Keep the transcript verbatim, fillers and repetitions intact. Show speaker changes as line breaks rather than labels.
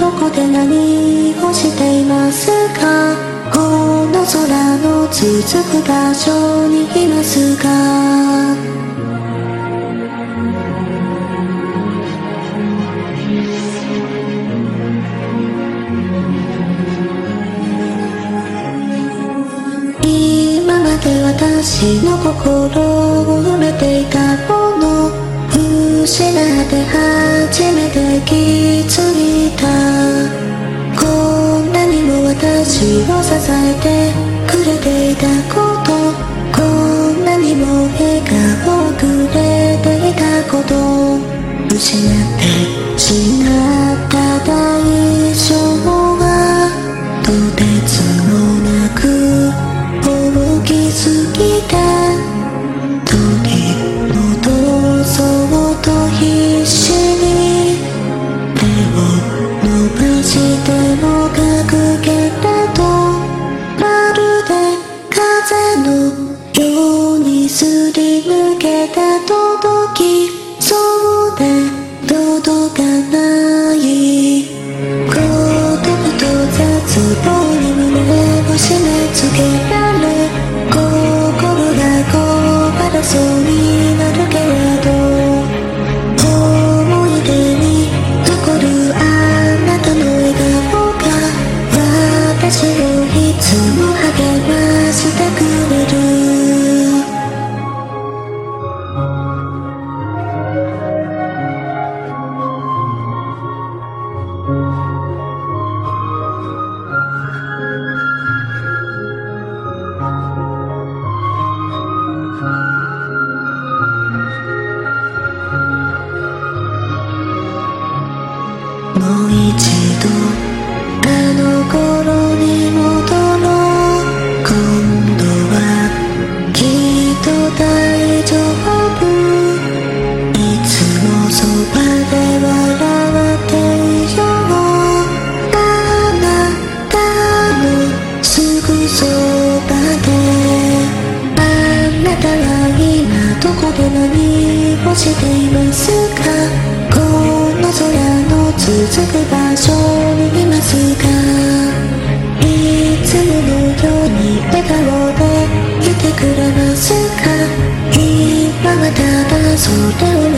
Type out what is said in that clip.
どこで何をしていますか？この空の続く場所にいますか？今まで私の心を埋めていたもの、失って初めて気づいた。こんなにも私を支えてくれていたこと、こんなにも笑顔をくれていたこと、失ってしまった代償はとてつもなく大きすぎて、取り戻そうと必死に手を伸ばしてもがくけれど、まるで風のようにすり抜けて届きそうで届かない。孤独と絶望に胸を締め付けられ、心が壊れそうになるけれど、思い出に残るあなたの笑顔が私をいつも励ましてくれる。もう一度あの頃に戻ろう。今度はきっと大丈夫。いつもそばで笑っていよう。あなたのすぐそばで、あなたは今どこで何をしていますか？この空の続く場所にいますか？いつものように笑顔でいてくれますか？今はただそれを